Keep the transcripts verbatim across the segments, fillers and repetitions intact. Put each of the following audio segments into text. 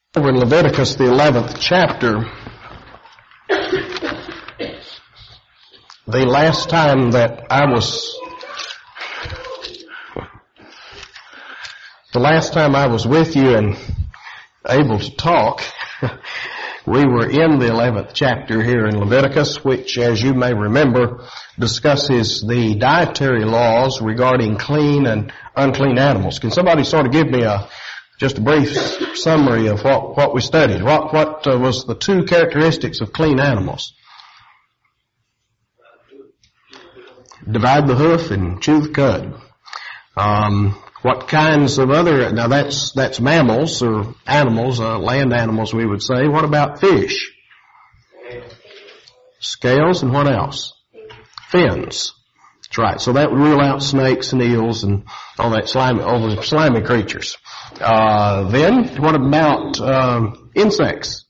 Over in Leviticus, the eleventh chapter, the last time that I was, the last time I was with you and able to talk, we were in the eleventh chapter here in Leviticus, which, as you may remember, discusses the dietary laws regarding clean and unclean animals. Can somebody sort of give me a just a brief summary of what, what we studied? What, what uh, was the two characteristics of clean animals? Divide the hoof and chew the cud. Um, what kinds of other, now that's, that's mammals or animals, uh, land animals we would say. What about fish? Scales and what else? Fins. That's right. So that would rule out snakes and eels and all that slimy, all the slimy creatures. Uh, then, what about um, insects?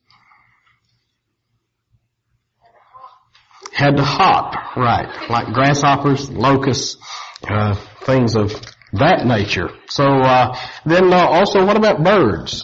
Had to hop, right, like grasshoppers, locusts, uh, things of that nature. So uh, then uh, also, what about birds?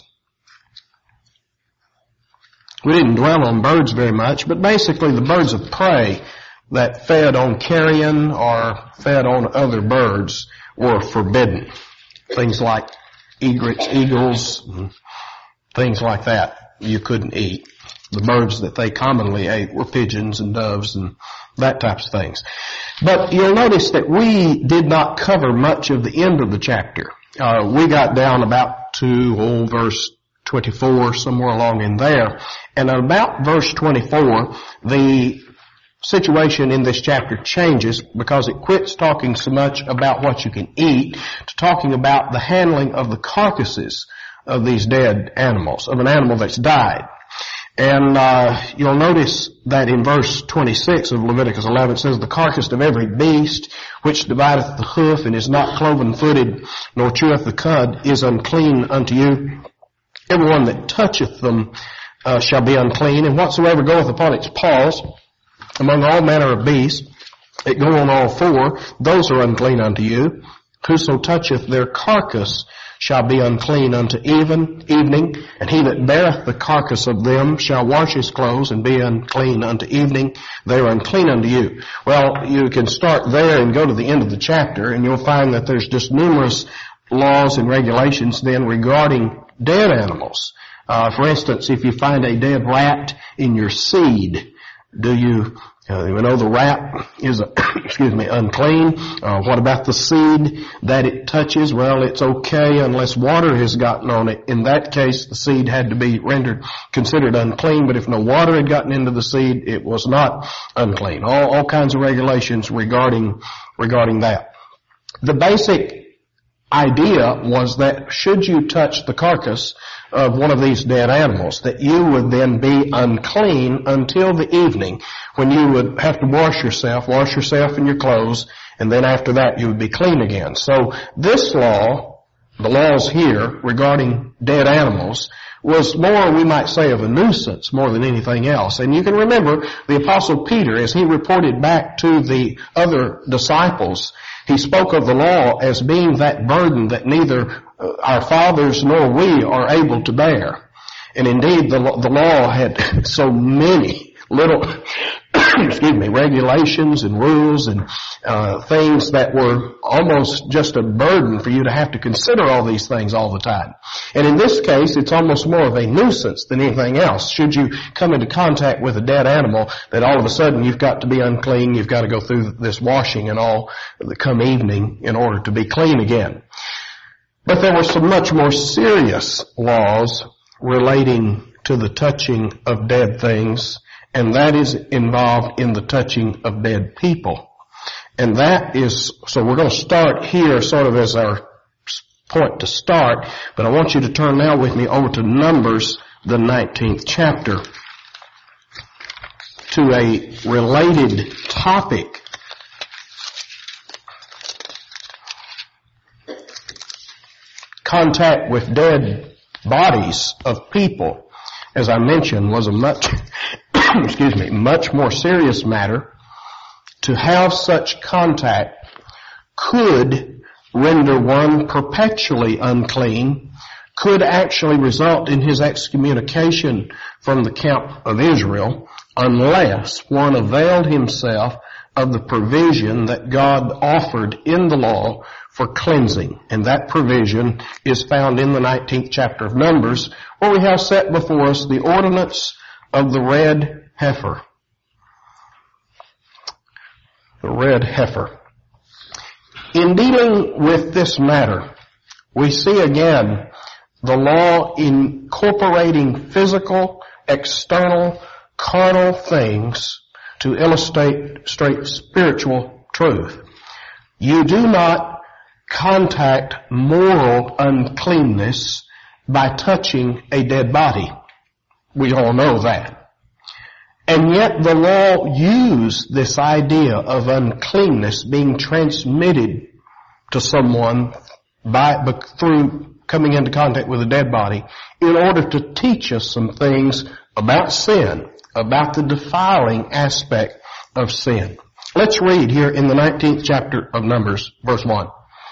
We didn't dwell on birds very much, but basically the birds of prey that fed on carrion or fed on other birds were forbidden. Things like egrets, eagles, things like that you couldn't eat. The birds that they commonly ate were pigeons and doves and that types of things. But you'll notice that we did not cover much of the end of the chapter. Uh, we got down about to oh, verse twenty-four, somewhere along in there. And at about verse twenty-four, the situation in this chapter changes because it quits talking so much about what you can eat to talking about the handling of the carcasses of these dead animals, of an animal that's died. And uh you'll notice that in verse twenty-six of Leviticus eleven it says, "The carcass of every beast which divideth the hoof and is not cloven-footed, nor cheweth the cud, is unclean unto you. Everyone that toucheth them uh, shall be unclean, and whatsoever goeth upon its paws, among all manner of beasts that go on all four, those are unclean unto you. Whoso toucheth their carcass shall be unclean unto even evening, and he that beareth the carcass of them shall wash his clothes and be unclean unto evening. They are unclean unto you." Well, you can start there and go to the end of the chapter, and you'll find that there's just numerous laws and regulations then regarding dead animals. Uh, for instance, if you find a dead rat in your seed, do you, uh, you know the rat is, a, excuse me, unclean? Uh, what about the seed that it touches? Well, it's okay unless water has gotten on it. In that case, the seed had to be rendered, considered unclean, but if no water had gotten into the seed, it was not unclean. All, all kinds of regulations regarding, regarding that. The basic idea was that should you touch the carcass of one of these dead animals, that you would then be unclean until the evening, when you would have to wash yourself, wash yourself and your clothes, and then after that you would be clean again. So this law, the laws here regarding dead animals, was more, we might say, of a nuisance more than anything else. And you can remember the Apostle Peter, as he reported back to the other disciples, he spoke of the law as being that burden that neither our fathers nor we are able to bear. And indeed, the, the law had so many little, excuse me, regulations and rules and uh, things that were almost just a burden for you to have to consider all these things all the time. And in this case, it's almost more of a nuisance than anything else. Should you come into contact with a dead animal, that all of a sudden you've got to be unclean, you've got to go through this washing and all come evening in order to be clean again. But there were some much more serious laws relating to the touching of dead things, and that is involved in the touching of dead people. And that is, so we're going to start here sort of as our point to start, but I want you to turn now with me over to Numbers, the nineteenth chapter, to a related topic. Contact with dead bodies of people, as I mentioned, was a much, excuse me, much more serious matter. To have such contact could render one perpetually unclean could actually result in his excommunication from the camp of Israel unless one availed himself of the provision that God offered in the law for cleansing. And that provision is found in the nineteenth chapter of Numbers, where we have set before us the ordinance of the red heifer. The red heifer. In dealing with this matter, we see again the law incorporating physical, external, carnal things to illustrate straight spiritual truth. You do not contact moral uncleanness by touching a dead body. We all know that. And yet the law used this idea of uncleanness being transmitted to someone by, through coming into contact with a dead body in order to teach us some things about sin, about the defiling aspect of sin. Let's read here in the nineteenth chapter of Numbers, verse one.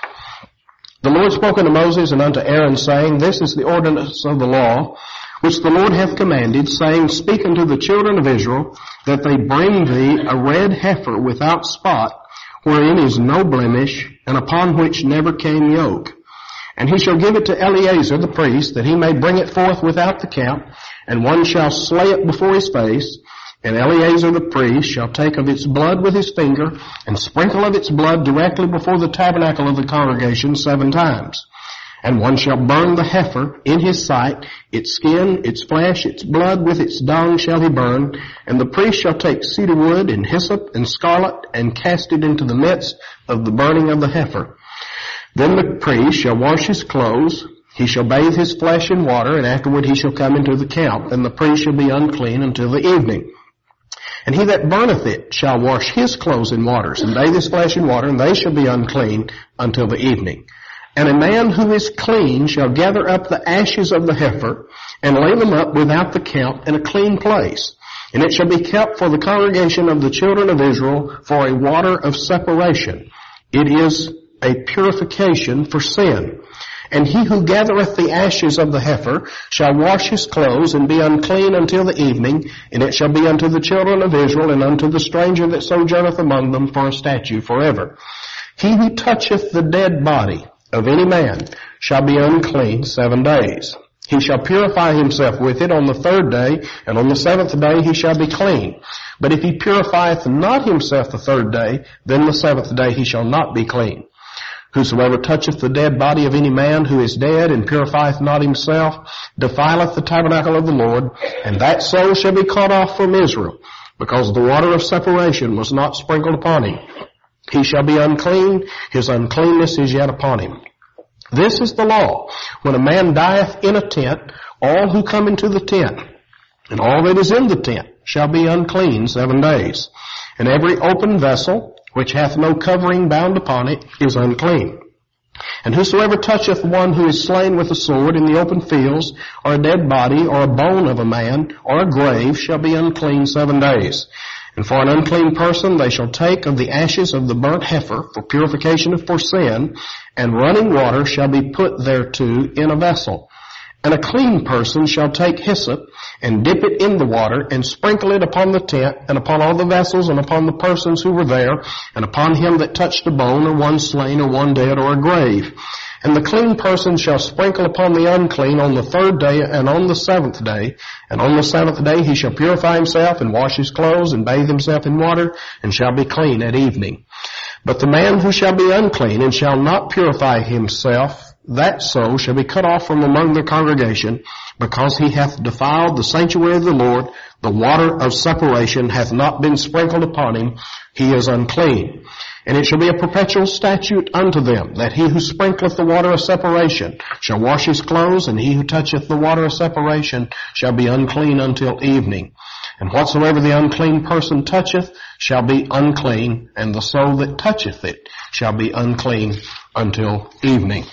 The Lord spoke unto Moses and unto Aaron, saying, This is the ordinance of the law, which the Lord hath commanded, saying, Speak unto the children of Israel, that they bring thee a red heifer without spot, wherein is no blemish, and upon which never came yoke. And he shall give it to Eleazar the priest, that he may bring it forth without the camp, and one shall slay it before his face. And Eleazar the priest shall take of its blood with his finger, and sprinkle of its blood directly before the tabernacle of the congregation seven times. And one shall burn the heifer in his sight, its skin, its flesh, its blood, with its dung shall he burn. And the priest shall take cedar wood and hyssop and scarlet, and cast it into the midst of the burning of the heifer. Then the priest shall wash his clothes, he shall bathe his flesh in water, and afterward he shall come into the camp, and the priest shall be unclean until the evening. And he that burneth it shall wash his clothes in waters, and bathe his flesh in water, and they shall be unclean until the evening. And a man who is clean shall gather up the ashes of the heifer, and lay them up without the camp in a clean place. And it shall be kept for the congregation of the children of Israel for a water of separation. It is a purification for sin. And he who gathereth the ashes of the heifer shall wash his clothes and be unclean until the evening, and it shall be unto the children of Israel and unto the stranger that sojourneth among them for a statute forever. He who toucheth the dead body of any man shall be unclean seven days. He shall purify himself with it on the third day, and on the seventh day he shall be clean. But if he purifieth not himself the third day, then the seventh day he shall not be clean. Whosoever toucheth the dead body of any man who is dead, and purifieth not himself, defileth the tabernacle of the Lord, and that soul shall be cut off from Israel, because the water of separation was not sprinkled upon him. He shall be unclean, his uncleanness is yet upon him. This is the law. When a man dieth in a tent, all who come into the tent, and all that is in the tent, shall be unclean seven days. And every open vessel, which hath no covering bound upon it, is unclean. And whosoever toucheth one who is slain with a sword in the open fields, or a dead body, or a bone of a man, or a grave, shall be unclean seven days. And for an unclean person they shall take of the ashes of the burnt heifer for purification for sin, and running water shall be put thereto in a vessel. And a clean person shall take hyssop, and dip it in the water, and sprinkle it upon the tent, and upon all the vessels, and upon the persons who were there, and upon him that touched a bone, or one slain, or one dead, or a grave. And the clean person shall sprinkle upon the unclean on the third day, and on the seventh day. And on the seventh day he shall purify himself, and wash his clothes, and bathe himself in water, and shall be clean at evening. But the man who shall be unclean, and shall not purify himself, that soul shall be cut off from among the congregation, because he hath defiled the sanctuary of the Lord, the water of separation hath not been sprinkled upon him, he is unclean. And it shall be a perpetual statute unto them, that he who sprinkleth the water of separation shall wash his clothes, and he who toucheth the water of separation shall be unclean until evening. And whatsoever the unclean person toucheth shall be unclean, and the soul that toucheth it shall be unclean until evening.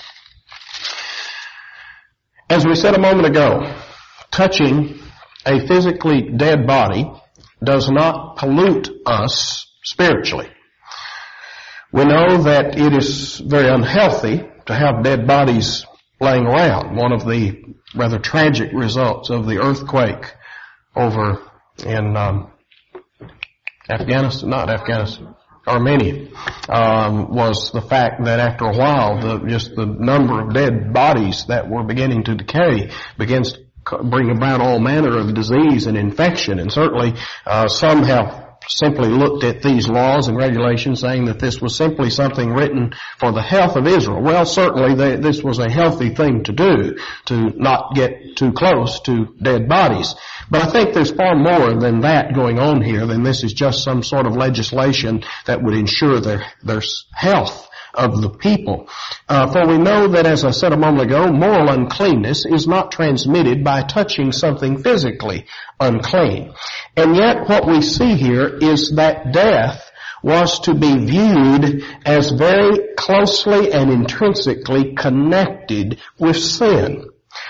As we said a moment ago, touching a physically dead body does not pollute us spiritually. We know that it is very unhealthy to have dead bodies laying around. One of the rather tragic results of the earthquake over in um, Afghanistan, not Afghanistan, Armenia, um, was the fact that after a while, the, just the number of dead bodies that were beginning to decay begins to bring about all manner of disease and infection. And certainly, uh, some have simply looked at these laws and regulations saying that this was simply something written for the health of Israel. Well, certainly they, this was a healthy thing to do, to not get too close to dead bodies. But I think there's far more than that going on here, than this is just some sort of legislation that would ensure their, their health of the people. Uh, for we know that, as I said a moment ago, moral uncleanness is not transmitted by touching something physically unclean. And yet what we see here is that death was to be viewed as very closely and intrinsically connected with sin.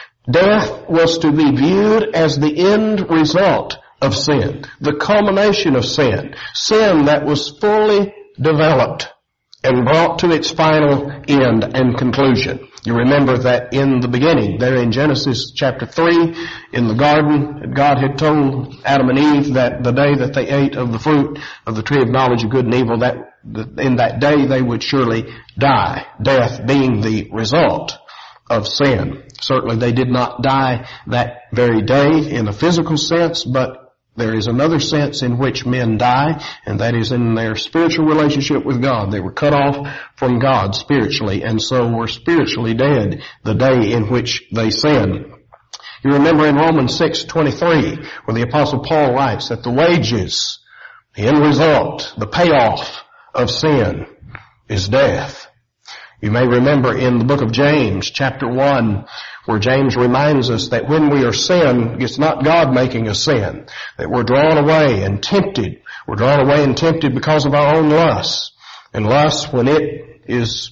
Death was to be viewed as the end result of sin, the culmination of sin, sin that was fully developed and brought to its final end and conclusion. You remember that in the beginning, there in Genesis chapter three, in the garden, God had told Adam and Eve that the day that they ate of the fruit of the tree of knowledge of good and evil, that in that day they would surely die, death being the result of sin. Certainly they did not die that very day in a physical sense, but there is another sense in which men die, and that is in their spiritual relationship with God. They were cut off from God spiritually, and so were spiritually dead the day in which they sinned. You remember in Romans six twenty-three, where the Apostle Paul writes that the wages, the end result, the payoff of sin is death. You may remember in the book of James, chapter one, where James reminds us that when we are sin, it's not God making us sin, that we're drawn away and tempted. We're drawn away and tempted because of our own lust. And lust, when it is,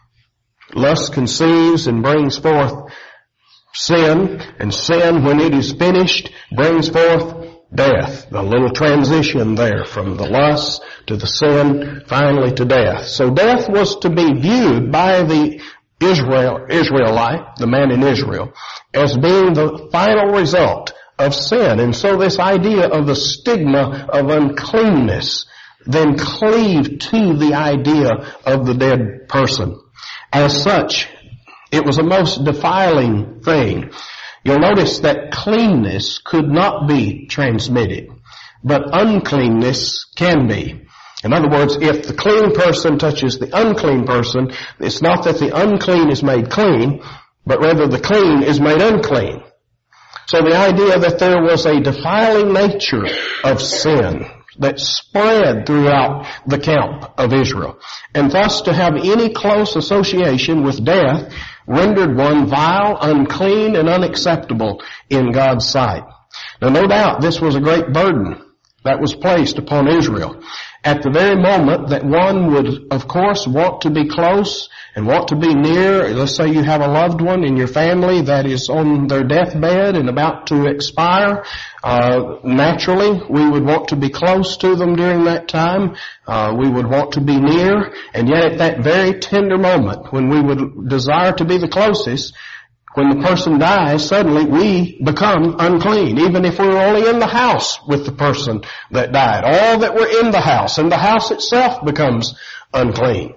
lust conceives and brings forth sin, and sin, when it is finished, brings forth death. The little transition there from the lust to the sin, finally to death. So death was to be viewed by the Israel, Israelite, the man in Israel, as being the final result of sin. And so this idea of the stigma of uncleanness then cleaved to the idea of the dead person. As such, it was a most defiling thing. You'll notice that cleanness could not be transmitted, but uncleanness can be. In other words, if the clean person touches the unclean person, it's not that the unclean is made clean, but rather the clean is made unclean. So the idea that there was a defiling nature of sin that spread throughout the camp of Israel, and thus to have any close association with death rendered one vile, unclean, and unacceptable in God's sight. Now, no doubt this was a great burden that was placed upon Israel. At the very moment that one would, of course, want to be close and want to be near, let's say you have a loved one in your family that is on their deathbed and about to expire, uh, naturally we would want to be close to them during that time. Uh, we would want to be near, and yet at that very tender moment when we would desire to be the closest, when the person dies, suddenly we become unclean, even if we were only in the house with the person that died. All that were in the house, and the house itself becomes unclean.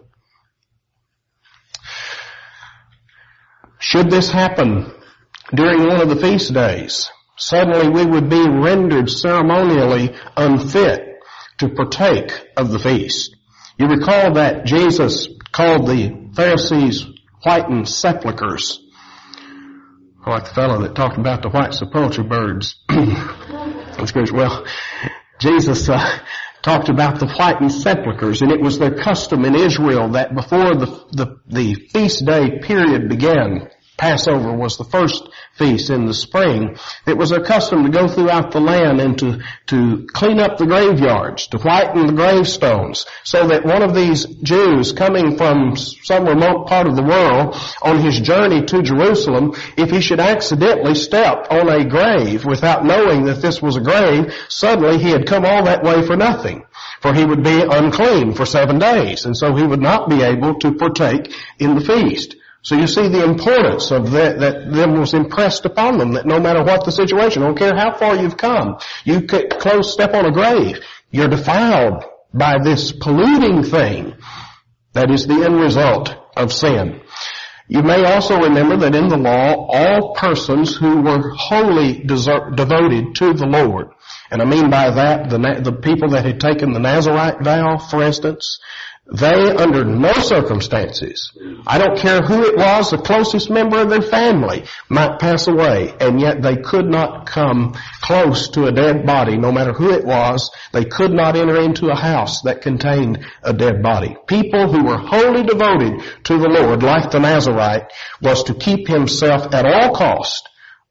Should this happen during one of the feast days, suddenly we would be rendered ceremonially unfit to partake of the feast. You recall that Jesus called the Pharisees whitened sepulchres. Like the fellow that talked about the white sepulchre birds. That's good. Well, Jesus uh, talked about the whitened sepulchres, and it was their custom in Israel that before the, the, the feast day period began, Passover was the first feast in the spring, it was their custom to go throughout the land and to, to clean up the graveyards, to whiten the gravestones, so that one of these Jews coming from some remote part of the world on his journey to Jerusalem, if he should accidentally step on a grave without knowing that this was a grave, suddenly he had come all that way for nothing. For he would be unclean for seven days, and so he would not be able to partake in the feast. So you see the importance of that, that them was impressed upon them, that no matter what the situation, I don't care how far you've come, you could close step on a grave, you're defiled by this polluting thing that is the end result of sin. You may also remember that in the law, all persons who were wholly desert, devoted to the Lord, and I mean by that the, the people that had taken the Nazirite vow, for instance, they, under no circumstances, I don't care who it was, the closest member of their family might pass away, and yet they could not come close to a dead body, no matter who it was. They could not enter into a house that contained a dead body. People who were wholly devoted to the Lord, like the Nazirite, was to keep himself at all cost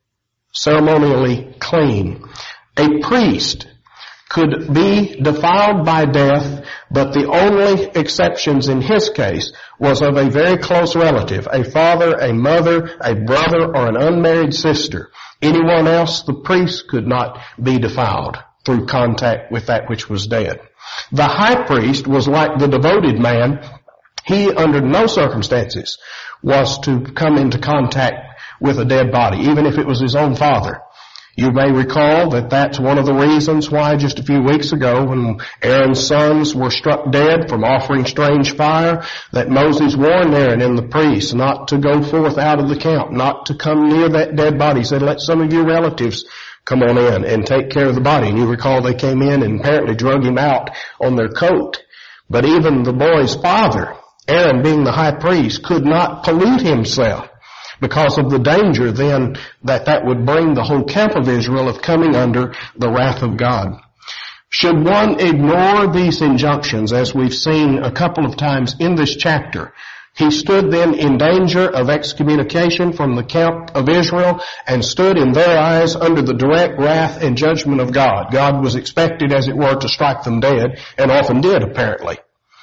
ceremonially clean. A priest could be defiled by death, but the only exceptions in his case was of a very close relative, a father, a mother, a brother, or an unmarried sister. Anyone else, the priest could not be defiled through contact with that which was dead. The high priest was like the devoted man. He, under no circumstances, was to come into contact with a dead body, even if it was his own father. You may recall that that's one of the reasons why just a few weeks ago when Aaron's sons were struck dead from offering strange fire, that Moses warned Aaron and the priests not to go forth out of the camp, not to come near that dead body. He said, let some of your relatives come on in and take care of the body. And you recall they came in and apparently drug him out on their coat. But even the boy's father, Aaron being the high priest, could not pollute himself, because of the danger then that that would bring the whole camp of Israel of coming under the wrath of God. Should one ignore these injunctions, as we've seen a couple of times in this chapter, he stood then in danger of excommunication from the camp of Israel and stood in their eyes under the direct wrath and judgment of God. God was expected, as it were, to strike them dead, and often did, apparently.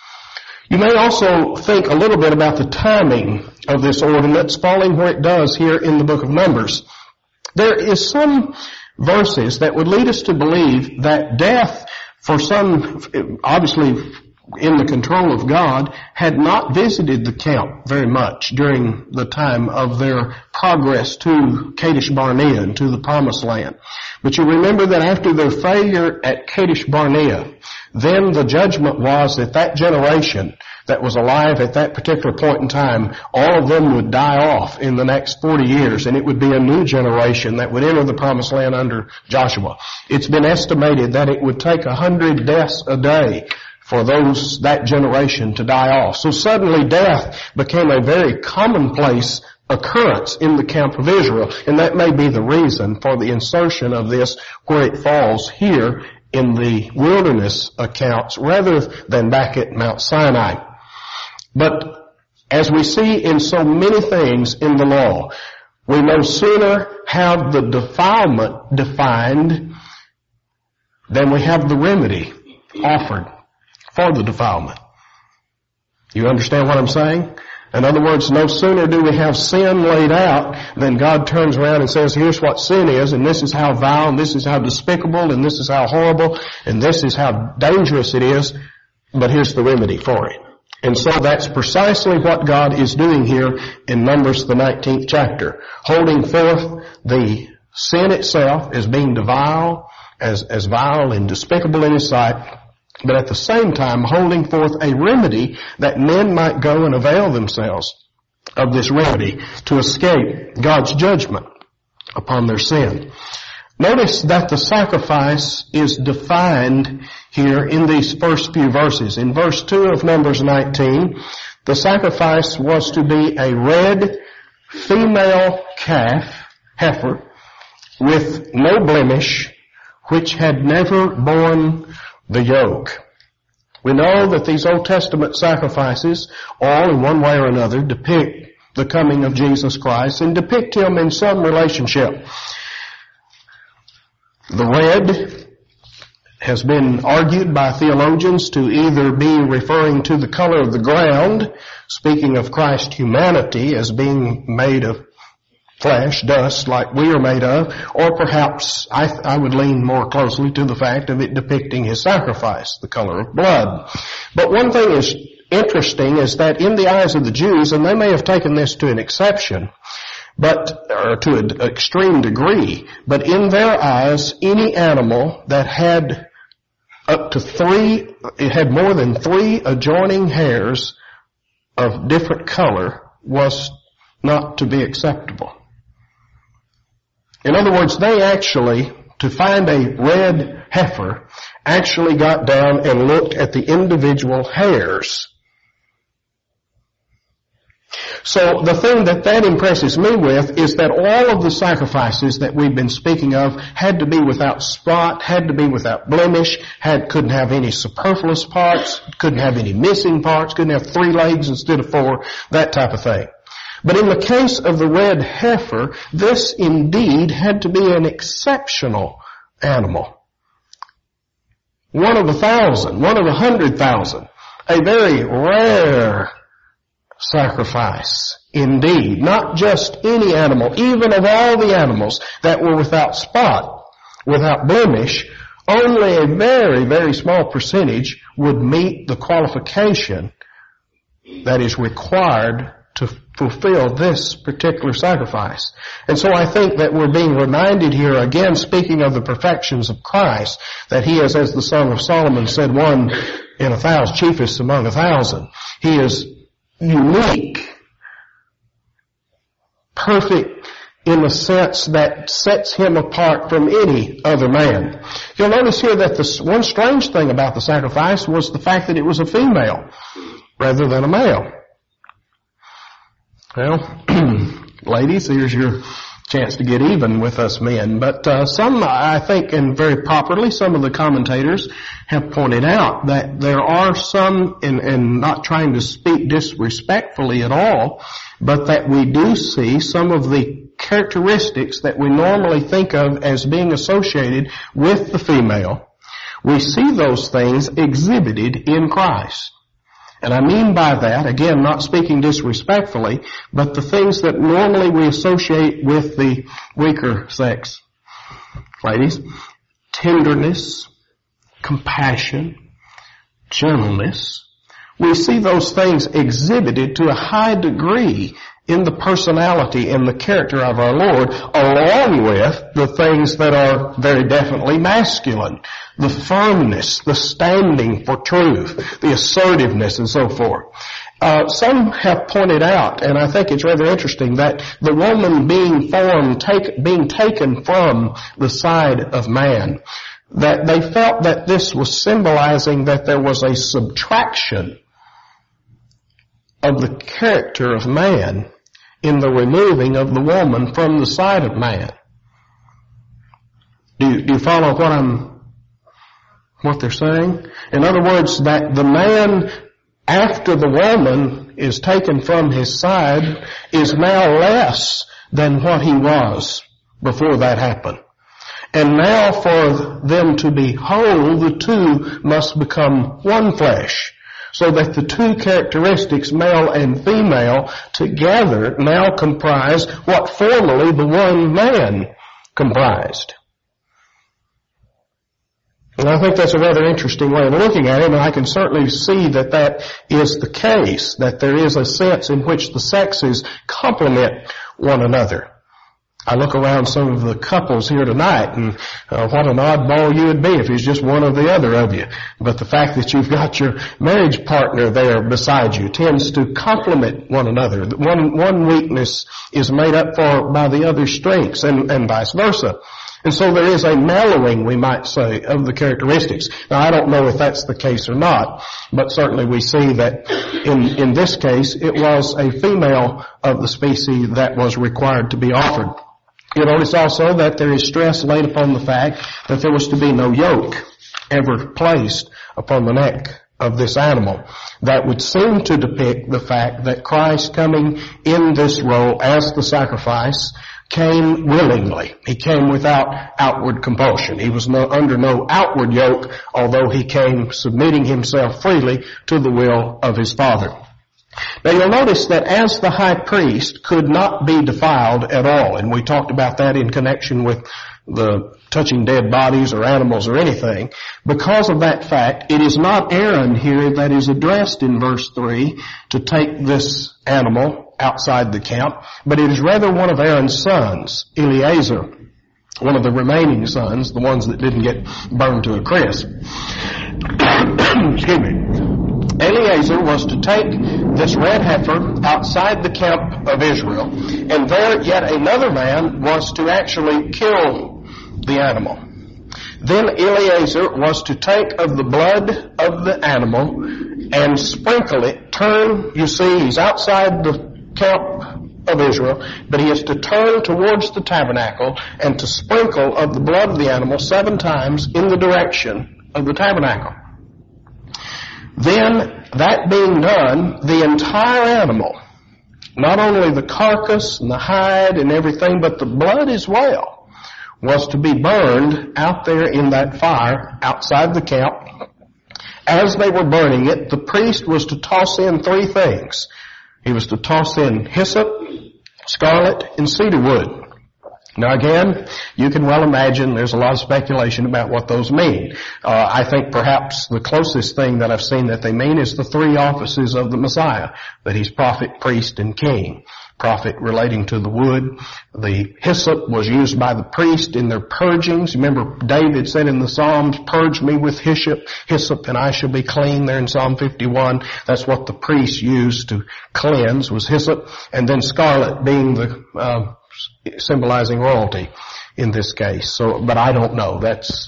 You may also think a little bit about the timing of this ordinance falling where it does here in the book of Numbers. There is some verses that would lead us to believe that death, for some, obviously in the control of God, had not visited the camp very much during the time of their progress to Kadesh Barnea and to the Promised Land. But you remember that after their failure at Kadesh Barnea, then the judgment was that that generation that was alive at that particular point in time, all of them would die off in the next forty years, and it would be a new generation that would enter the Promised Land under Joshua. It's been estimated that it would take a hundred deaths a day for those, that generation to die off. So suddenly death became a very commonplace occurrence in the camp of Israel, and that may be the reason for the insertion of this where it falls here in the wilderness accounts rather than back at Mount Sinai. But as we see in so many things in the law, we no sooner have the defilement defined than we have the remedy offered for the defilement. You understand what I'm saying? In other words, no sooner do we have sin laid out than God turns around and says, here's what sin is, and this is how vile, and this is how despicable, and this is how horrible, and this is how dangerous it is, but here's the remedy for it. And so that's precisely what God is doing here in Numbers, the nineteenth chapter, holding forth the sin itself as being vile, as, as vile and despicable in His sight, but at the same time holding forth a remedy that men might go and avail themselves of this remedy to escape God's judgment upon their sin. Notice that the sacrifice is defined here in these first few verses. In verse two of Numbers nineteen, the sacrifice was to be a red female calf, heifer, with no blemish, which had never borne the yoke. We know that these Old Testament sacrifices, all in one way or another, depict the coming of Jesus Christ and depict Him in some relationship. The red has been argued by theologians to either be referring to the color of the ground, speaking of Christ's humanity as being made of flesh, dust, like we are made of, or perhaps I, I would lean more closely to the fact of it depicting His sacrifice, the color of blood. But one thing is interesting is that in the eyes of the Jews, and they may have taken this to an exception, but, or to an extreme degree, but in their eyes, any animal that had up to three, it had more than three adjoining hairs of different color was not to be acceptable. In other words, they actually, to find a red heifer, actually got down and looked at the individual hairs. So the thing that that impresses me with is that all of the sacrifices that we've been speaking of had to be without spot, had to be without blemish, had, couldn't have any superfluous parts, couldn't have any missing parts, couldn't have three legs instead of four, that type of thing. But in the case of the red heifer, this indeed had to be an exceptional animal. One of a thousand, one of a hundred thousand, a very rare sacrifice indeed. Not just any animal, even of all the animals that were without spot, without blemish, only a very, very small percentage would meet the qualification that is required to fulfill this particular sacrifice. And so I think that we're being reminded here, again, speaking of the perfections of Christ, that He is, as the Song of Solomon said, one in a thousand, chiefest among a thousand. He is unique, perfect in the sense that sets Him apart from any other man. You'll notice here that the one strange thing about the sacrifice was the fact that it was a female rather than a male. Well, ladies, here's your chance to get even with us men. But uh, some, I think, and very properly, some of the commentators have pointed out that there are some, and, and not trying to speak disrespectfully at all, but that we do see some of the characteristics that we normally think of as being associated with the female. We see those things exhibited in Christ. And I mean by that, again, not speaking disrespectfully, but the things that normally we associate with the weaker sex. Ladies, tenderness, compassion, gentleness. We see those things exhibited to a high degree in the personality and the character of our Lord, along with the things that are very definitely masculine. The firmness, the standing for truth, the assertiveness, and so forth. Uh, some have pointed out, and I think it's rather interesting, that the woman being formed, take, being taken from the side of man, that they felt that this was symbolizing that there was a subtraction of the character of man in the removing of the woman from the side of man. Do you, do you follow what I'm, what they're saying? In other words, that the man, after the woman is taken from his side, is now less than what he was before that happened. And now for them to be whole, the two must become one flesh. So that the two characteristics, male and female, together now comprise what formerly the one man comprised. And I think that's a rather interesting way of looking at it, and I can certainly see that that is the case, that there is a sense in which the sexes complement one another. I look around some of the couples here tonight, and uh, what an oddball you would be if he's just one or the other of you. But the fact that you've got your marriage partner there beside you tends to complement one another. One, one weakness is made up for by the other's strengths, and, and vice versa. And so there is a mellowing, we might say, of the characteristics. Now, I don't know if that's the case or not, but certainly we see that in, in this case, it was a female of the species that was required to be offered. You notice also that there is stress laid upon the fact that there was to be no yoke ever placed upon the neck of this animal. That would seem to depict the fact that Christ, coming in this role as the sacrifice, came willingly. He came without outward compulsion. He was no, under no outward yoke, although he came submitting himself freely to the will of his Father. Now you'll notice that as the high priest could not be defiled at all, and we talked about that in connection with the touching dead bodies or animals or anything. Because of that fact, it is not Aaron here that is addressed in verse three to take this animal outside the camp, but it is rather one of Aaron's sons, Eleazar, one of the remaining sons, the ones that didn't get burned to a crisp. Excuse me. Eleazar was to take this red heifer outside the camp of Israel, and there yet another man was to actually kill the animal. Then Eleazar was to take of the blood of the animal and sprinkle it, turn, you see, he's outside the camp of Israel, but he is to turn towards the tabernacle and to sprinkle of the blood of the animal seven times in the direction of the tabernacle. Then, that being done, the entire animal, not only the carcass and the hide and everything, but the blood as well, was to be burned out there in that fire outside the camp. As they were burning it, the priest was to toss in three things. He was to toss in hyssop, scarlet, and cedar wood. Now again, you can well imagine there's a lot of speculation about what those mean. Uh, I think perhaps the closest thing that I've seen that they mean is the three offices of the Messiah, that he's prophet, priest, and king. Prophet relating to the wood. The hyssop was used by the priest in their purgings. Remember David said in the Psalms, purge me with hyssop, hyssop and I shall be clean, there in Psalm fifty-one. That's what the priest used to cleanse, was hyssop. And then scarlet being the uh, symbolizing royalty in this case. So, but I don't know. That's,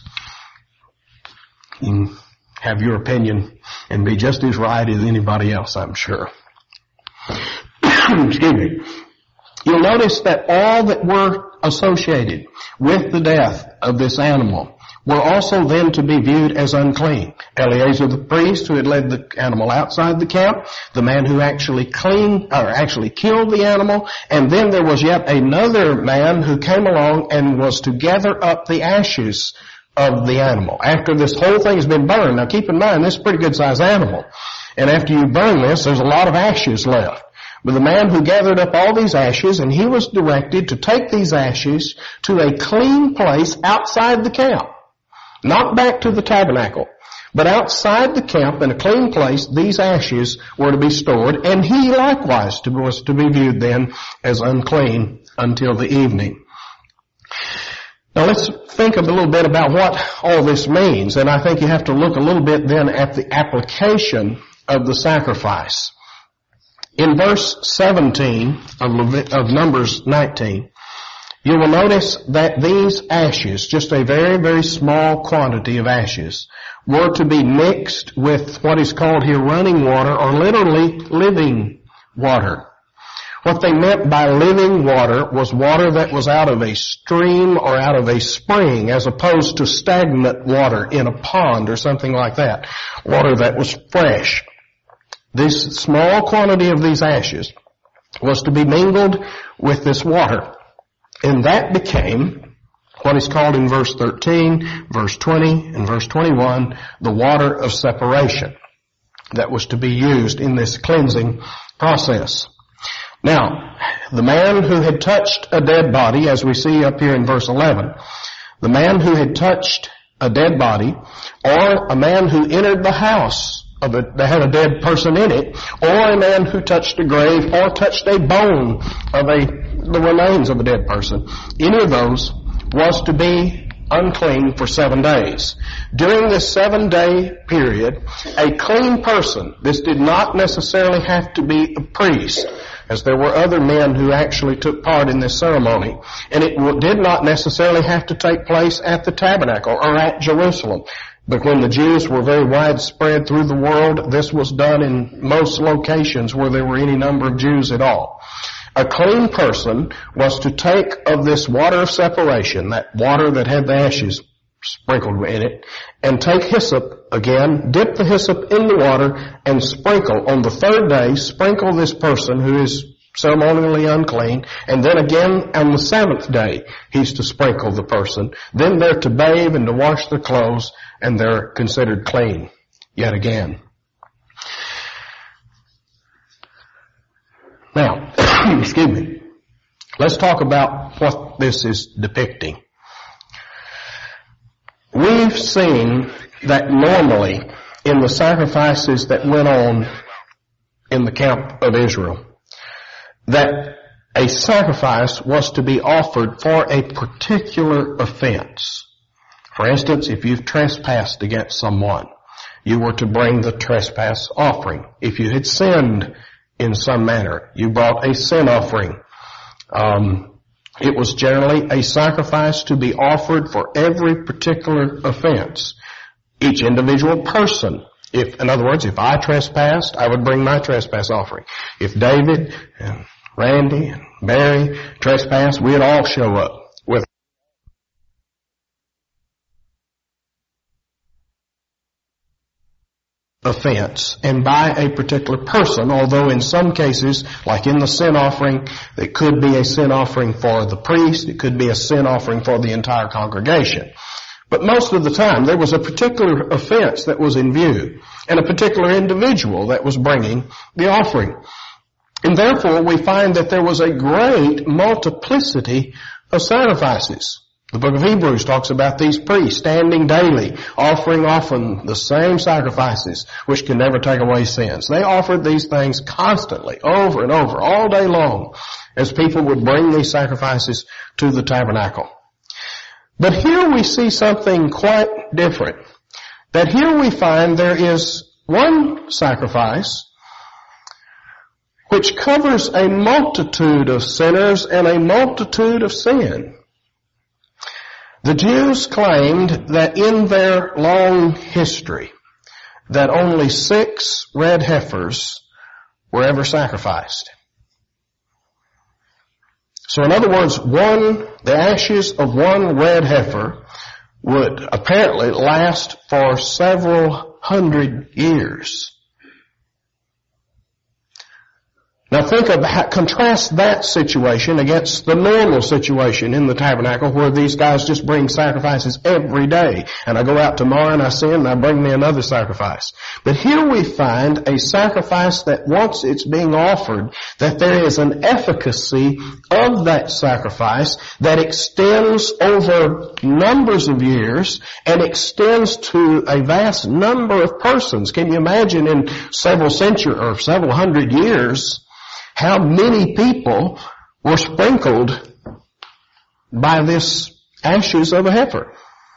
you can have your opinion and be just as right as anybody else, I'm sure. Excuse me. You'll notice that all that were associated with the death of this animal were also then to be viewed as unclean. Eleazar the priest, who had led the animal outside the camp, the man who actually cleaned, or actually killed the animal, and then there was yet another man who came along and was to gather up the ashes of the animal. After this whole thing has been burned, now keep in mind, this is a pretty good sized animal, and after you burn this, there's a lot of ashes left. But the man who gathered up all these ashes, and he was directed to take these ashes to a clean place outside the camp. Not back to the tabernacle, but outside the camp in a clean place, these ashes were to be stored, and he likewise was to be viewed then as unclean until the evening. Now let's think a little bit about what all this means, and I think you have to look a little bit then at the application of the sacrifice. In verse seventeen of, Levit- of Numbers nineteen, you will notice that these ashes, just a very, very small quantity of ashes, were to be mixed with what is called here running water, or literally living water. What they meant by living water was water that was out of a stream or out of a spring, as opposed to stagnant water in a pond or something like that. Water that was fresh. This small quantity of these ashes was to be mingled with this water. And that became what is called in verse thirteen, verse twenty, and verse twenty-one, the water of separation that was to be used in this cleansing process. Now, the man who had touched a dead body, as we see up here in verse eleven, the man who had touched a dead body, or a man who entered the house of a, that had a dead person in it, or a man who touched a grave, or touched a bone of a, the remains of a dead person, any of those was to be unclean for seven days. During this seven day period, a clean person, this did not necessarily have to be a priest, as there were other men who actually took part in this ceremony, and it did not necessarily have to take place at the tabernacle or at Jerusalem. But when the Jews were very widespread through the world, this was done in most locations where there were any number of Jews at all. A clean person was to take of this water of separation, that water that had the ashes sprinkled in it, and take hyssop again, dip the hyssop in the water, and sprinkle. On the third day, sprinkle this person who is ceremonially unclean, and then again on the seventh day, he's to sprinkle the person. Then they're to bathe and to wash their clothes, and they're considered clean yet again. Now, excuse me, let's talk about what this is depicting. we've seen that normally in the sacrifices that went on in the camp of Israel, that a sacrifice was to be offered for a particular offense. For instance, if you've trespassed against someone, you were to bring the trespass offering. If you had sinned in some manner, you brought a sin offering. Um, it was generally a sacrifice to be offered for every particular offense. Each individual person. If, in other words, if I trespassed, I would bring my trespass offering. If David and Randy and Barry trespassed, we'd all show up with offense and by a particular person, although in some cases, like in the sin offering, it could be a sin offering for the priest, it could be a sin offering for the entire congregation. But most of the time, there was a particular offense that was in view, and a particular individual that was bringing the offering. And therefore, we find that there was a great multiplicity of sacrifices. The book of Hebrews talks about these priests standing daily, offering often the same sacrifices, which can never take away sins. They offered these things constantly, over and over, all day long, as people would bring these sacrifices to the tabernacle. But here we see something quite different. That here we find there is one sacrifice which covers a multitude of sinners and a multitude of sin. The Jews claimed that in their long history that only six red heifers were ever sacrificed. So in other words, one, the ashes of one red heifer would apparently last for several hundred years. Now think of how, contrast that situation against the normal situation in the tabernacle where these guys just bring sacrifices every day. And I go out tomorrow and I sin and I bring me another sacrifice. But here we find a sacrifice that once it's being offered, that there is an efficacy of that sacrifice that extends over numbers of years and extends to a vast number of persons. Can you imagine in several centuries or several hundred years how many people were sprinkled by this ashes of a heifer?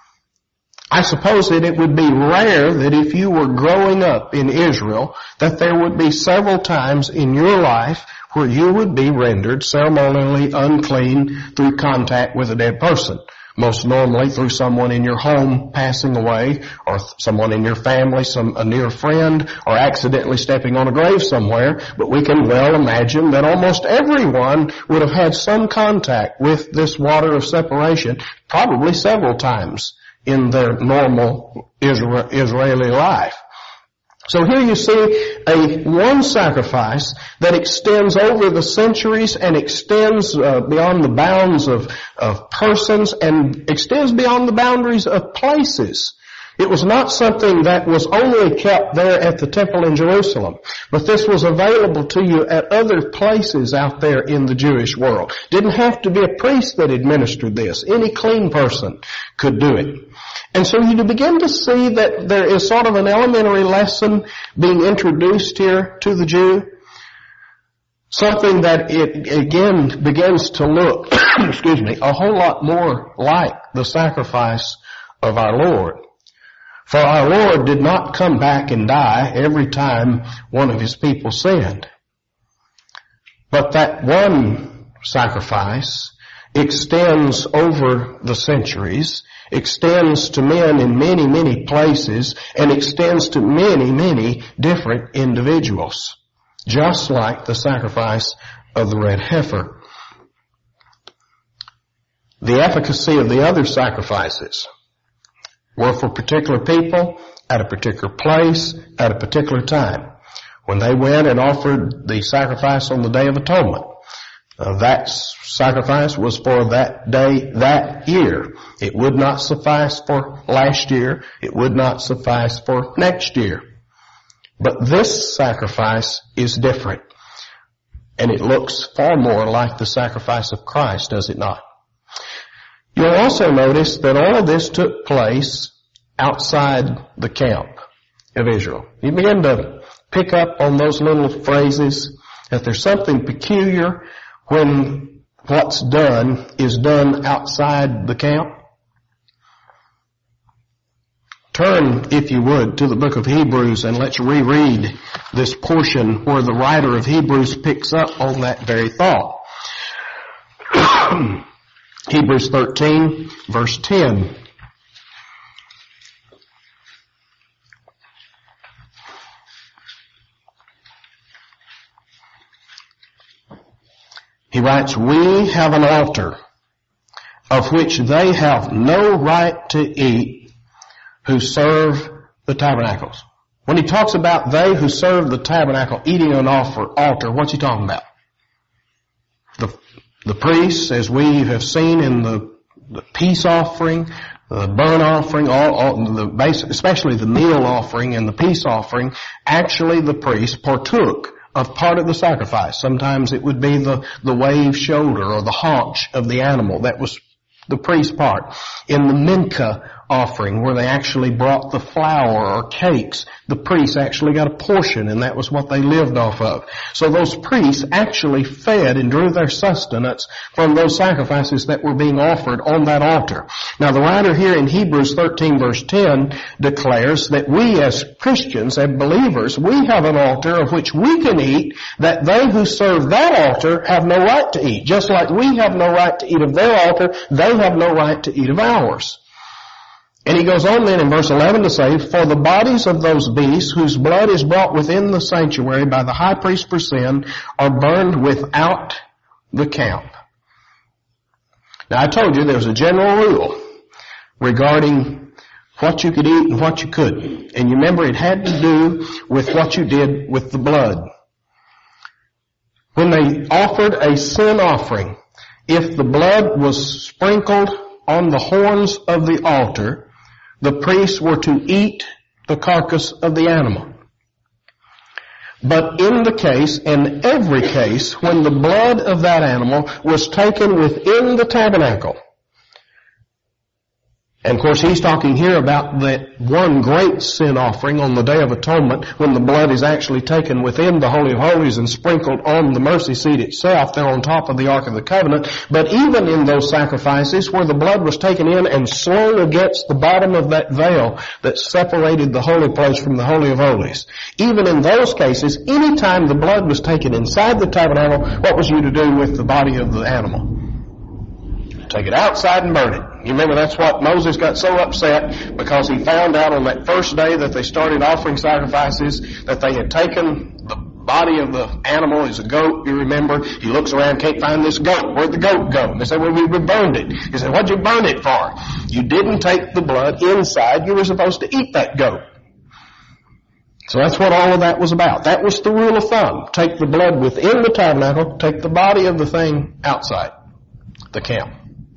I suppose that it would be rare that if you were growing up in Israel, that there would be several times in your life where you would be rendered ceremonially unclean through contact with a dead person. Most normally through someone in your home passing away, or someone in your family, some a near friend, or accidentally stepping on a grave somewhere. But we can well imagine that almost everyone would have had some contact with this water of separation, probably several times in their normal Israeli life. So here you see a one sacrifice that extends over the centuries and extends uh, beyond the bounds of, of persons and extends beyond the boundaries of places. It was not something that was only kept there at the temple in Jerusalem, but this was available to you at other places out there in the Jewish world. Didn't have to be a priest that administered this. Any clean person could do it. And so you begin to see that there is sort of an elementary lesson being introduced here to the Jew. Something that it again begins to look, excuse me, a whole lot more like the sacrifice of our Lord. For our Lord did not come back and die every time one of His people sinned. But that one sacrifice extends over the centuries, extends to men in many, many places, and extends to many, many different individuals. Just like the sacrifice of the red heifer. The efficacy of the other sacrifices were for particular people, at a particular place, at a particular time. When they went and offered the sacrifice on the Day of Atonement, uh, that sacrifice was for that day, that year. It would not suffice for last year. It would not suffice for next year. But this sacrifice is different. And it looks far more like the sacrifice of Christ, does it not? You'll also notice that all of this took place outside the camp of Israel. You begin to pick up on those little phrases, that there's something peculiar when what's done is done outside the camp. Turn, if you would, to the book of Hebrews, and let's reread this portion where the writer of Hebrews picks up on that very thought. Hebrews thirteen, verse ten. He writes, "We have an altar of which they have no right to eat who serve the tabernacles." When he talks about they who serve the tabernacle eating an offer, altar, what's he talking about? The, the priests, as we have seen in the, the peace offering, the burnt offering, all, all the basic, especially the meal offering and the peace offering, actually the priest partook of part of the sacrifice. Sometimes it would be the, the wave shoulder or the haunch of the animal. That was the priest's part. In the mincha offering, where they actually brought the flour or cakes, the priests actually got a portion, and that was what they lived off of. So those priests actually fed and drew their sustenance from those sacrifices that were being offered on that altar. Now the writer here in Hebrews thirteen verse ten declares that we as Christians and believers, we have an altar of which we can eat, that they who serve that altar have no right to eat. Just like we have no right to eat of their altar, they have no right to eat of ours. And he goes on then in verse eleven to say, "For the bodies of those beasts whose blood is brought within the sanctuary by the high priest for sin are burned without the camp." Now I told you there was a general rule regarding what you could eat and what you couldn't. And you remember it had to do with what you did with the blood. When they offered a sin offering, if the blood was sprinkled on the horns of the altar, the priests were to eat the carcass of the animal. But in the case, in every case, when the blood of that animal was taken within the tabernacle, and of course he's talking here about that one great sin offering on the Day of Atonement, when the blood is actually taken within the Holy of Holies and sprinkled on the mercy seat itself there on top of the Ark of the Covenant. But even in those sacrifices where the blood was taken in and slung against the bottom of that veil that separated the holy place from the Holy of Holies, even in those cases, any time the blood was taken inside the tabernacle, what was you to do with the body of the animal? Take it outside and burn it. You remember that's what Moses got so upset because he found out on that first day that they started offering sacrifices that they had taken the body of the animal, is a goat, you remember. He looks around, can't find this goat. Where'd the goat go? And they said, well, we burned it. He said, what'd you burn it for? You didn't take the blood inside. You were supposed to eat that goat. So that's what all of that was about. That was the rule of thumb. Take the blood within the tabernacle, take the body of the thing outside the camp.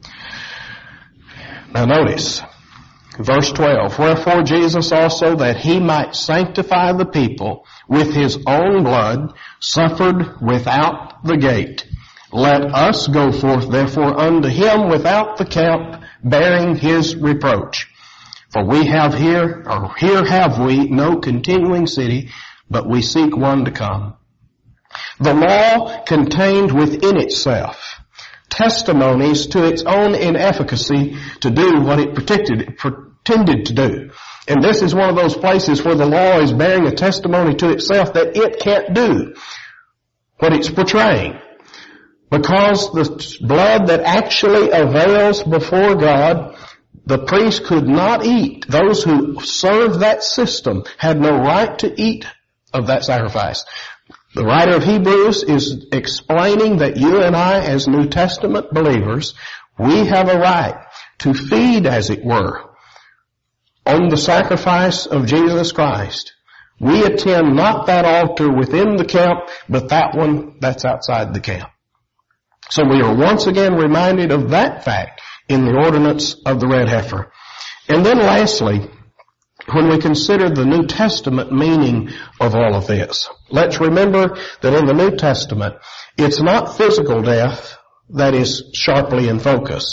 Now notice, verse twelve, "Wherefore Jesus also, that he might sanctify the people with his own blood, suffered without the gate. Let us go forth therefore unto him without the camp, bearing his reproach. For we have here, or here have we, no continuing city, but we seek one to come." The law contained within itself testimonies to its own inefficacy to do what it pretended, pretended to do. And this is one of those places where the law is bearing a testimony to itself that it can't do what it's portraying. Because the blood that actually avails before God, the priest could not eat. Those who served that system had no right to eat of that sacrifice. The writer of Hebrews is explaining that you and I, as New Testament believers, we have a right to feed, as it were, on the sacrifice of Jesus Christ. We attend not that altar within the camp, but that one that's outside the camp. So we are once again reminded of that fact in the ordinance of the red heifer. And then lastly, when we consider the New Testament meaning of all of this, let's remember that in the New Testament, it's not physical death that is sharply in focus.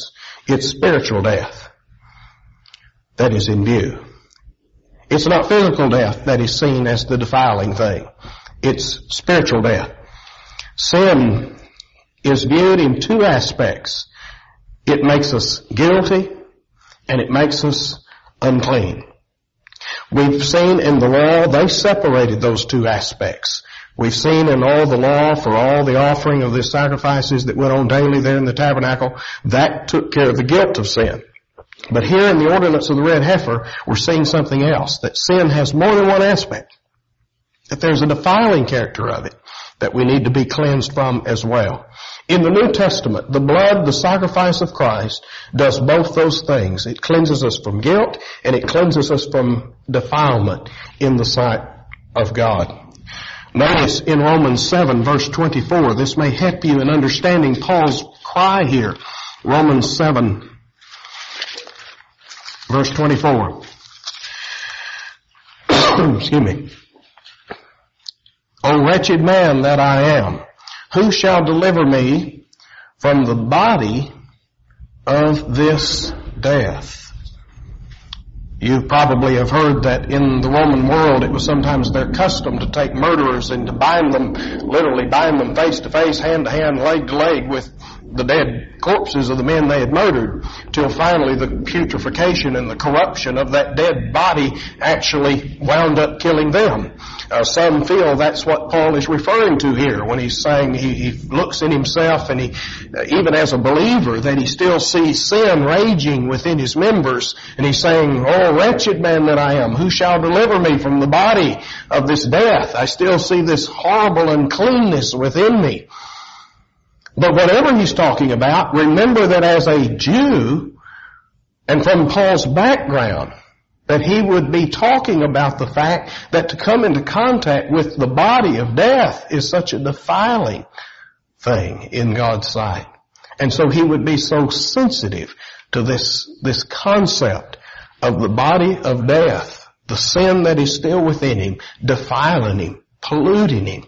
It's spiritual death that is in view. It's not physical death that is seen as the defiling thing. It's spiritual death. Sin is viewed in two aspects. It makes us guilty and it makes us unclean. We've seen in the law, they separated those two aspects. We've seen in all the law for all the offering of the sacrifices that went on daily there in the tabernacle, that took care of the guilt of sin. But here in the ordinance of the red heifer, we're seeing something else, that sin has more than one aspect, that there's a defiling character of it that we need to be cleansed from as well. In the New Testament, the blood, the sacrifice of Christ, does both those things. It cleanses us from guilt and it cleanses us from defilement in the sight of God. Notice in Romans seven, verse twenty-four, this may help you in understanding Paul's cry here. Romans seven, verse twenty-four. Excuse me. O wretched man that I am, who shall deliver me from the body of this death? You probably have heard that in the Roman world it was sometimes their custom to take murderers and to bind them, literally bind them face to face, hand to hand, leg to leg with the dead corpses of the men they had murdered, till finally the putrefaction and the corruption of that dead body actually wound up killing them. Uh, some feel that's what Paul is referring to here when he's saying he, he looks in himself and he, uh, even as a believer, that he still sees sin raging within his members, and he's saying, "Oh, wretched man that I am, who shall deliver me from the body of this death?" I still see this horrible uncleanness within me. But whatever he's talking about, remember that as a Jew, and from Paul's background, that he would be talking about the fact that to come into contact with the body of death is such a defiling thing in God's sight. And so he would be so sensitive to this, this concept of the body of death, the sin that is still within him, defiling him, polluting him.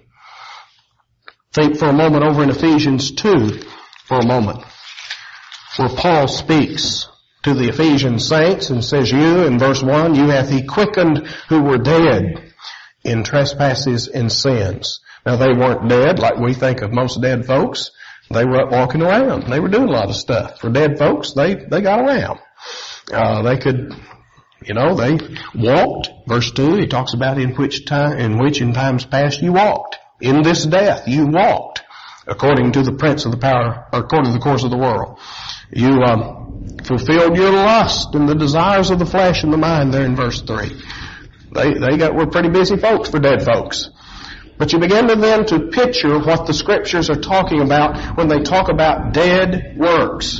Think for a moment over in Ephesians two for a moment, where Paul speaks to the Ephesian saints and says, "You," in verse one, "you hath he quickened who were dead in trespasses and sins." Now they weren't dead like we think of most dead folks. They were up walking around. They were doing a lot of stuff. For dead folks, they, they got around. Uh, they could, you know, they walked. Verse two, he talks about in which time, in which in times past you walked. In this death you walked, according to the prince of the power, or according to the course of the world. You um, fulfilled your lust and the desires of the flesh and the mind there in verse three. They, they got, were pretty busy folks for dead folks. But you begin to then to picture what the scriptures are talking about when they talk about dead works.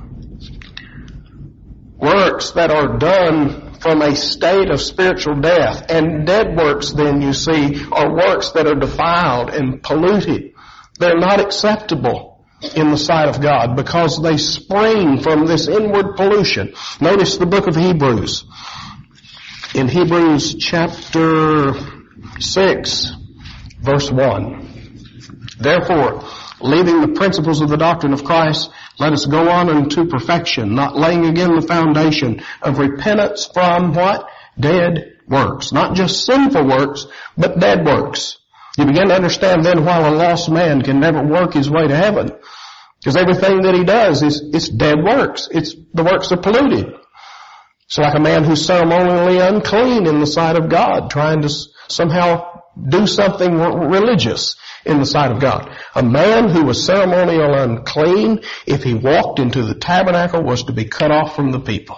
Works that are done from a state of spiritual death. And dead works, then, you see, are works that are defiled and polluted. They're not acceptable in the sight of God because they spring from this inward pollution. Notice the book of Hebrews. In Hebrews chapter six, verse one. "Therefore, leaving the principles of the doctrine of Christ, let us go on unto perfection, not laying again the foundation of repentance from" what? Dead works. Not just sinful works, but dead works. You begin to understand then why a lost man can never work his way to heaven. Because everything that he does is, it's dead works. It's, the works are polluted. It's like a man who's ceremonially unclean in the sight of God, trying to somehow do something religious in the sight of God. A man who was ceremonial unclean, if he walked into the tabernacle, was to be cut off from the people.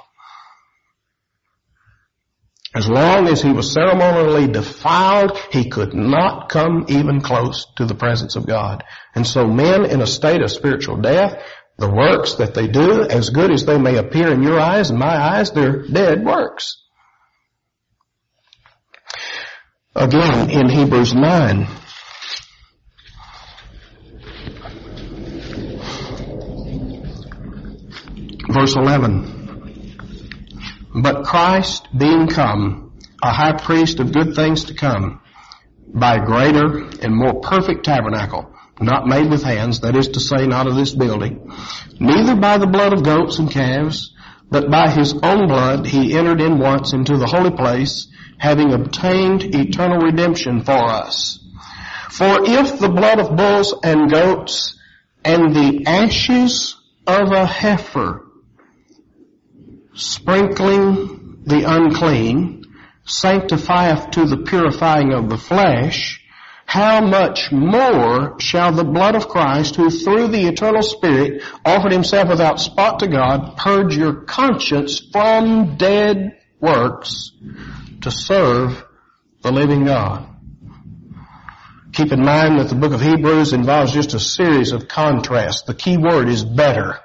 As long as he was ceremonially defiled, he could not come even close to the presence of God. And so men in a state of spiritual death, the works that they do, as good as they may appear in your eyes and my eyes, they're dead works. Again, in Hebrews nine, verse eleven, "But Christ being come, a high priest of good things to come, by a greater and more perfect tabernacle, not made with hands, that is to say, not of this building, neither by the blood of goats and calves, but by his own blood he entered in once into the holy place, having obtained eternal redemption for us. For if the blood of bulls and goats and the ashes of a heifer, sprinkling the unclean, sanctifieth to the purifying of the flesh, how much more shall the blood of Christ, who through the eternal Spirit offered himself without spot to God, purge your conscience from dead works to serve the living God? Keep in mind that the book of Hebrews involves just a series of contrasts. The key word is better.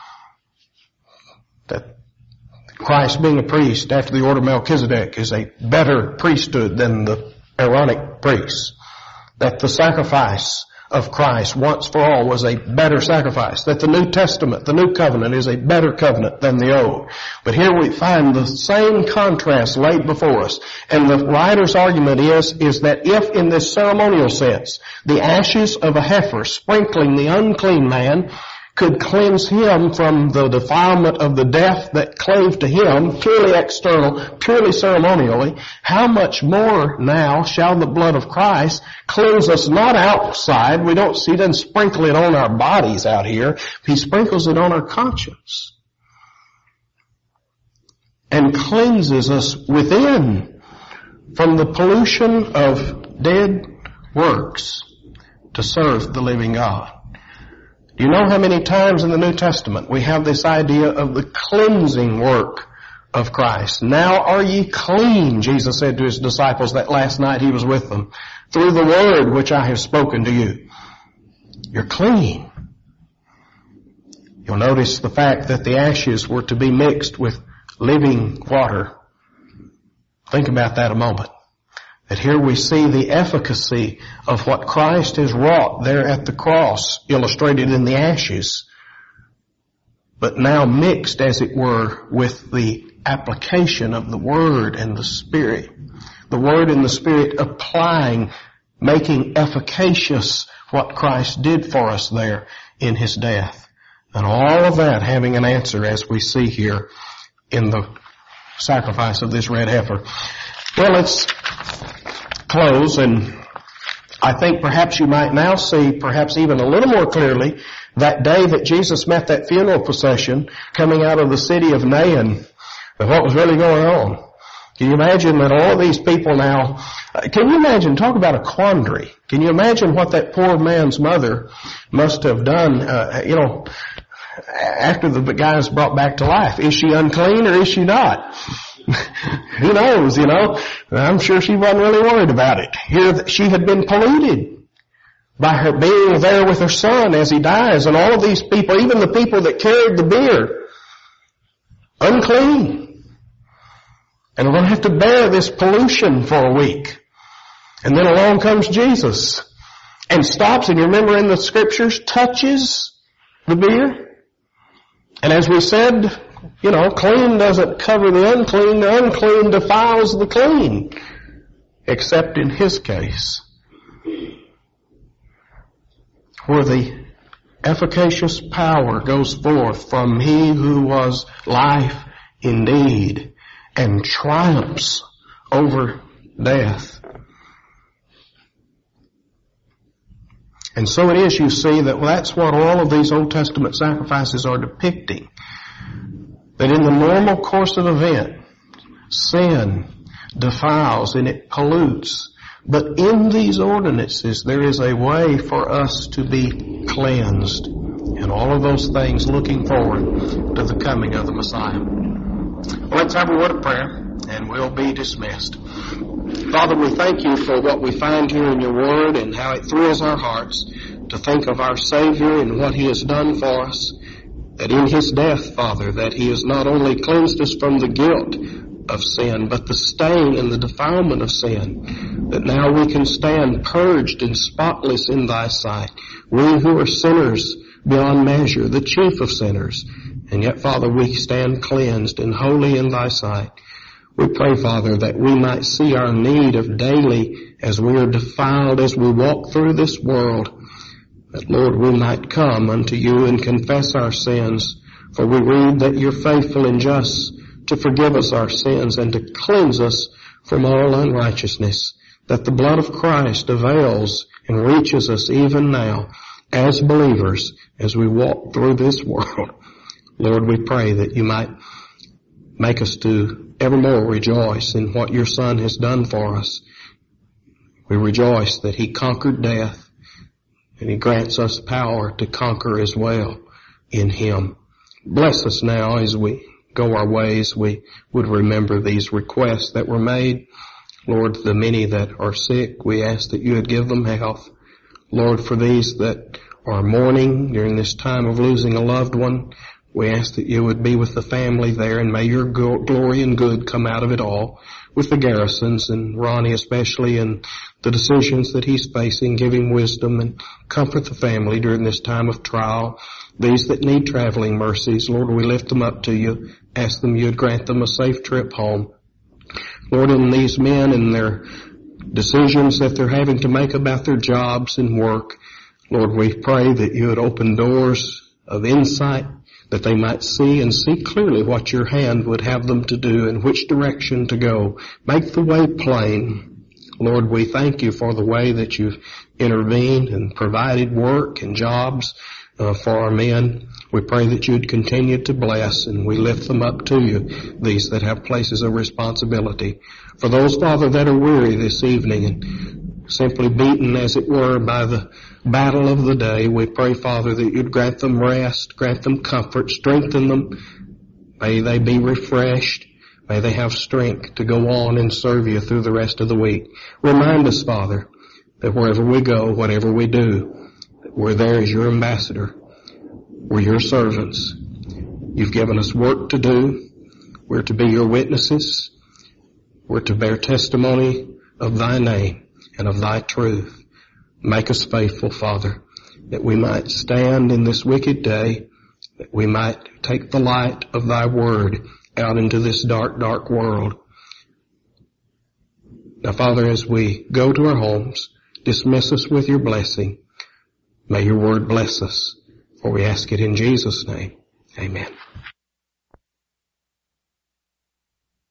That Christ being a priest after the order of Melchizedek is a better priesthood than the Aaronic priests. That the sacrifice of Christ once for all was a better sacrifice. That the New Testament, the New Covenant, is a better covenant than the Old. But here we find the same contrast laid before us. And the writer's argument is, is that if in this ceremonial sense, the ashes of a heifer sprinkling the unclean man could cleanse him from the defilement of the death that clave to him, purely external, purely ceremonially, how much more now shall the blood of Christ cleanse us not outside? We don't see, he doesn't sprinkle it on our bodies out here. He sprinkles it on our conscience. And cleanses us within from the pollution of dead works to serve the living God. Do you know how many times in the New Testament we have this idea of the cleansing work of Christ? Now are ye clean, Jesus said to his disciples that last night he was with them, through the word which I have spoken to you. You're clean. You'll notice the fact that the ashes were to be mixed with living water. Think about that a moment. That here we see the efficacy of what Christ has wrought there at the cross, illustrated in the ashes, but now mixed, as it were, with the application of the Word and the Spirit. The Word and the Spirit applying, making efficacious what Christ did for us there in His death. And all of that having an answer, as we see here in the sacrifice of this red heifer. Well, let's close, and I think perhaps you might now see, perhaps even a little more clearly, that day that Jesus met that funeral procession coming out of the city of Nain, and what was really going on. Can you imagine that all of these people now, can you imagine, talk about a quandary. Can you imagine what that poor man's mother must have done, uh, you know, after the guy's brought back to life? Is she unclean or is she not? Who knows, you know? I'm sure she wasn't really worried about it. Here she had been polluted by her being there with her son as he dies, and all of these people, even the people that carried the bier, unclean. And we're going to have to bear this pollution for a week. And then along comes Jesus and stops, and you remember in the scriptures, touches the bier. And as we said, you know, clean doesn't cover the unclean. The unclean defiles the clean. Except in his case, where the efficacious power goes forth from he who was life indeed and triumphs over death. And so it is, you see, that that's what all of these Old Testament sacrifices are depicting. That in the normal course of event, sin defiles and it pollutes. But in these ordinances, there is a way for us to be cleansed. And all of those things looking forward to the coming of the Messiah. Well, let's have a word of prayer, and we'll be dismissed. Father, we thank you for what we find here in your word and how it thrills our hearts to think of our Savior and what he has done for us. That in his death, Father, that he has not only cleansed us from the guilt of sin, but the stain and the defilement of sin, that now we can stand purged and spotless in thy sight. We who are sinners beyond measure, the chief of sinners, and yet, Father, we stand cleansed and holy in thy sight. We pray, Father, that we might see our need of daily, as we are defiled, as we walk through this world, that, Lord, we might come unto you and confess our sins. For we read that you're faithful and just to forgive us our sins and to cleanse us from all unrighteousness, that the blood of Christ avails and reaches us even now as believers as we walk through this world. Lord, we pray that you might make us to evermore rejoice in what your Son has done for us. We rejoice that he conquered death, and he grants us power to conquer as well in him. Bless us now as we go our ways. We would remember these requests that were made. Lord, the many that are sick, we ask that you would give them health. Lord, for these that are mourning during this time of losing a loved one, we ask that you would be with the family there, and may your glory and good come out of it all, with the Garrisons and Ronnie especially, and the decisions that he's facing. Give him wisdom and comfort the family during this time of trial. These that need traveling mercies, Lord, we lift them up to you. Ask them you'd grant them a safe trip home. Lord, in these men and their decisions that they're having to make about their jobs and work, Lord, we pray that you would open doors of insight, that they might see and see clearly what your hand would have them to do and which direction to go. Make the way plain. Lord, we thank you for the way that you've intervened and provided work and jobs uh, for our men. We pray that you'd continue to bless, and we lift them up to you, these that have places of responsibility. For those, Father, that are weary this evening and simply beaten, as it were, by the battle of the day, we pray, Father, that you'd grant them rest, grant them comfort, strengthen them. May they be refreshed. May they have strength to go on and serve you through the rest of the week. Remind us, Father, that wherever we go, whatever we do, that we're there as your ambassador. We're your servants. You've given us work to do. We're to be your witnesses. We're to bear testimony of thy name and of thy truth. Make us faithful, Father, that we might stand in this wicked day, that we might take the light of thy word out into this dark, dark world. Now, Father, as we go to our homes, dismiss us with your blessing. May your word bless us, for we ask it in Jesus' name. Amen.